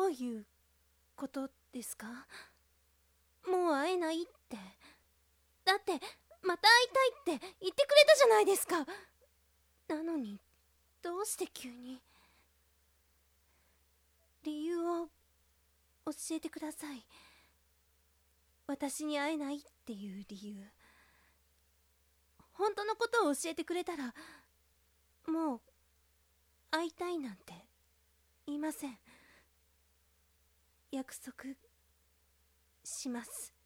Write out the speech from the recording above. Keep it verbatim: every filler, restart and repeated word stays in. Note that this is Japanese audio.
ういうことですか？もう会えないって。だってまた会いたいって言ってくれたじゃないですか。なのにどうして急に。理由を教えてください。私に会えないっていう理由。本当のことを教えてくれたら、もう会いたいなんて言いません。約束します。